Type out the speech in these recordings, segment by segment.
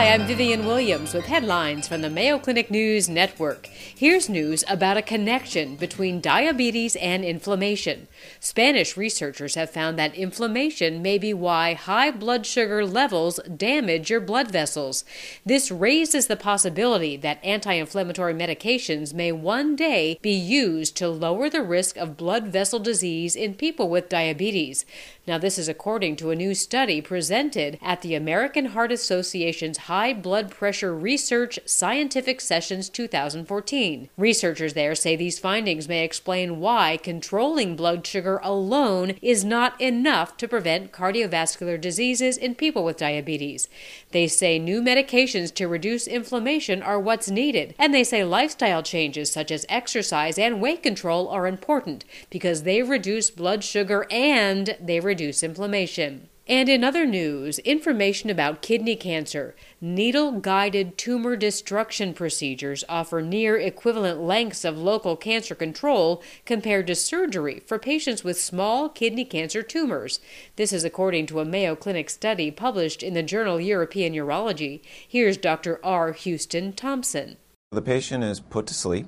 Hi, I'm Vivian Williams with headlines from the Mayo Clinic News Network. Here's news about a connection between diabetes and inflammation. Spanish researchers have found that inflammation may be why high blood sugar levels damage your blood vessels. This raises the possibility that anti-inflammatory medications may one day be used to lower the risk of blood vessel disease in people with diabetes. Now, this is according to a new study presented at the American Heart Association's High Blood Pressure Research Scientific Sessions 2014. Researchers there say these findings may explain why controlling blood sugar alone is not enough to prevent cardiovascular diseases in people with diabetes. They say new medications to reduce inflammation are what's needed, and they say lifestyle changes such as exercise and weight control are important because they reduce blood sugar and they reduce inflammation. And in other news, information about kidney cancer. Needle-guided tumor destruction procedures offer near equivalent lengths of local cancer control compared to surgery for patients with small kidney cancer tumors. This is according to a Mayo Clinic study published in the journal European Urology. Here's Dr. R. Houston Thompson. The patient is put to sleep.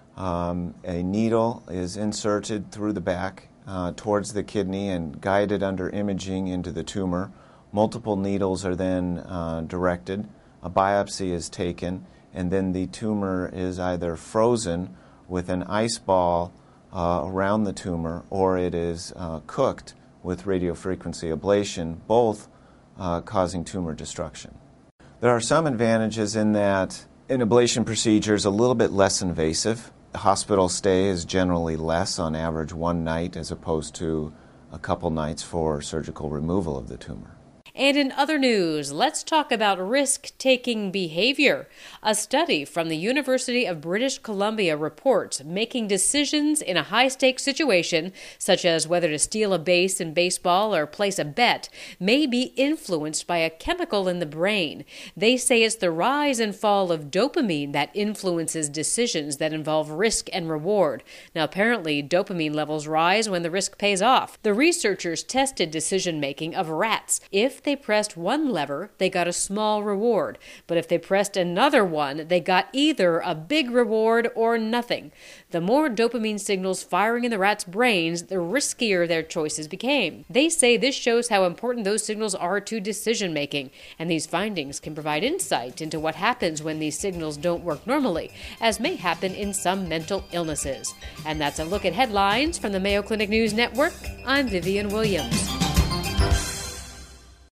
A needle is inserted through the back towards the kidney and guided under imaging into the tumor. Multiple needles are then directed, a biopsy is taken, and then the tumor is either frozen with an ice ball around the tumor, or it is cooked with radiofrequency ablation, both causing tumor destruction. There are some advantages in that an ablation procedure is a little bit less invasive. The hospital stay is generally less, on average 1 night, as opposed to a couple nights for surgical removal of the tumor. And in other news, let's talk about risk-taking behavior. A study from the University of British Columbia reports making decisions in a high-stakes situation, such as whether to steal a base in baseball or place a bet, may be influenced by a chemical in the brain. They say it's the rise and fall of dopamine that influences decisions that involve risk and reward. Now, apparently, dopamine levels rise when the risk pays off. The researchers tested decision-making of rats. If they pressed one lever, they got a small reward. But if they pressed another one, they got either a big reward or nothing. The more dopamine signals firing in the rats' brains, the riskier their choices became. They say this shows how important those signals are to decision-making, and these findings can provide insight into what happens when these signals don't work normally, as may happen in some mental illnesses. And that's a look at headlines from the Mayo Clinic News Network. I'm Vivian Williams.